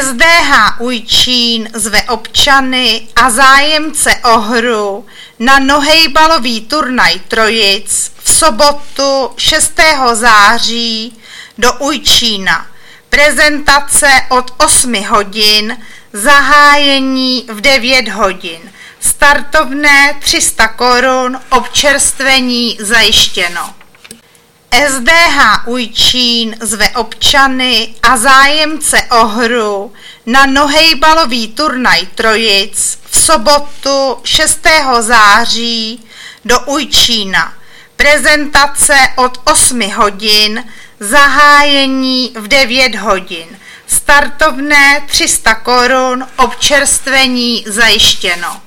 SDH Ujčín zve občany a zájemce o hru na nohejbalový turnaj Trojic v sobotu 6. září do Ujčína. Prezentace od 8 hodin, zahájení v 9 hodin. Startovné 300 korun, občerstvení zajištěno. SDH Ujčín zve občany a zájemce o hru na nohejbalový turnaj Trojic v sobotu 6. září do Ujčína. Prezentace od 8 hodin, zahájení v 9 hodin. Startovné 300 korun, občerstvení zajištěno.